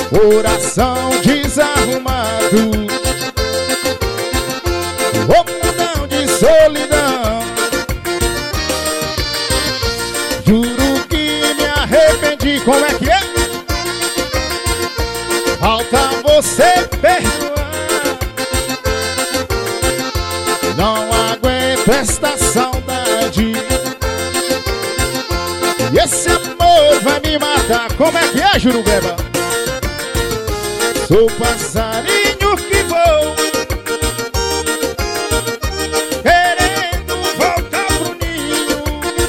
Coração desarrumado, ô mundão de solidão. Juro que me arrependi. Como é que é? Falta você perdoar. Não aguento esta saudade, e esse amor vai me matar. Como é que é, Jurubeba? Sou passarinho que voa, querendo voltar pro ninho,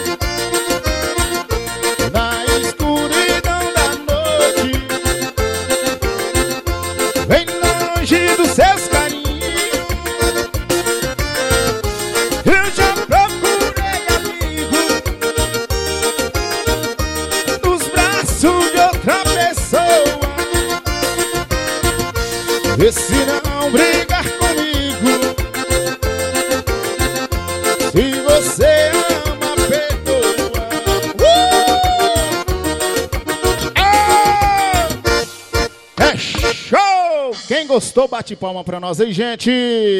na escuridão da noite, bem longe dos seus carinhos. Eu já procurei abrigo nos braços de outra pessoa. E se não brigar comigo, se você ama, perdoa. É show! Quem gostou, bate palma pra nós aí, gente.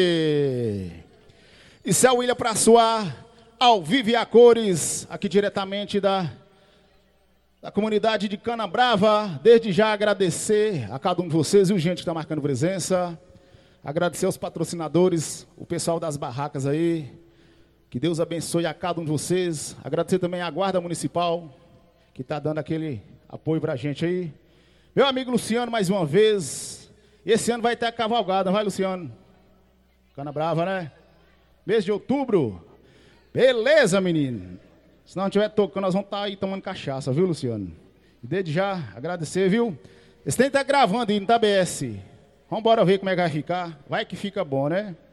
Isso é o William pra suar, ao vivo e a cores, aqui diretamente da comunidade de Canabrava. Desde já agradecer a cada um de vocês, viu, gente, que está marcando presença. Agradecer aos patrocinadores, o pessoal das barracas aí. Que Deus abençoe a cada um de vocês. Agradecer também à Guarda Municipal, que está dando aquele apoio pra gente aí. Meu amigo Luciano, mais uma vez. Esse ano vai ter a cavalgada, não vai, Luciano? Canabrava, né? Mês de outubro. Beleza, menino? Se não estiver tocando, nós vamos estar aí tomando cachaça, viu, Luciano? E desde já, agradecer, viu? Esse tem que estar gravando aí, não tá, BS? Vamos embora ver como é que vai ficar. Vai que fica bom, né?